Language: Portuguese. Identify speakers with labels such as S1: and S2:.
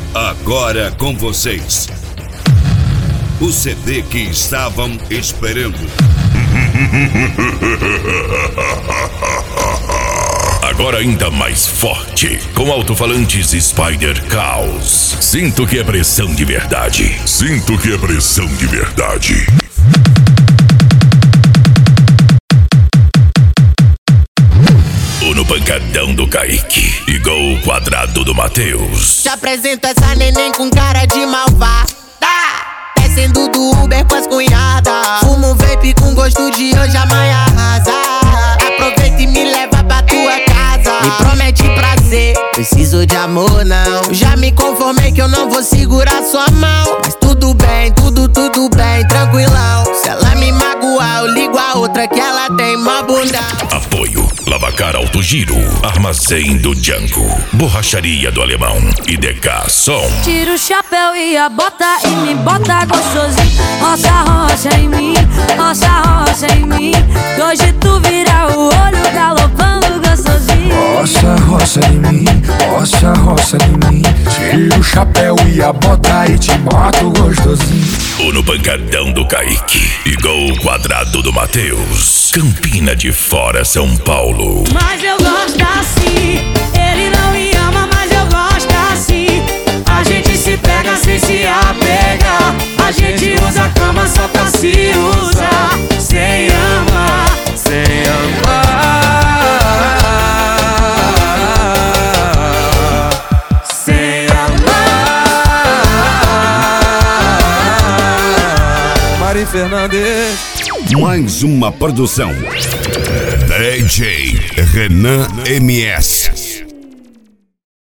S1: Agora com vocês, o CD que estavam esperando.
S2: Agora ainda mais forte, com alto-falantes Spider Caos. Sinto que é pressão de verdade. Sinto que é pressão de verdade. No pancadão do Kaique, igual o quadrado do Matheus.
S3: Te apresento essa neném com cara de malvada, descendo do Uber com as cunhadas. Fumo vape com gosto de hoje, amanhã arrasa. Aproveita e me leva pra tua casa. Me promete prazer, preciso de amor não. Já me conformei que eu não vou segurar sua mão. Mas tudo bem, tudo bem, tranquilão. Se ela me magoar, eu ligo a outra que ela tem mó bundão.
S2: Apoio Lavacar Alto Giro, Armazém do Django, Borracharia do Alemão e DK Som.
S4: Tira o chapéu e a bota e me bota gostosinho. Roça, roça em mim, roça, roça em mim. Que hoje tu vira o olho galopando gostosinho.
S5: Roça, roça em mim, roça, roça em mim. Tira o chapéu e a bota e te mato gostosinho.
S2: No pancadão do Kaique, igual o quadrado do Matheus. Campina de Fora, São Paulo.
S4: Mas eu gosto assim. Ele não me ama, mas eu gosto assim. A gente se pega sem se apegar. A gente usa a cama só pra se usar. Sem amar, sem amar. Sem amar.
S6: Mari Fernandes.
S1: Mais uma produção DJ Renan MS.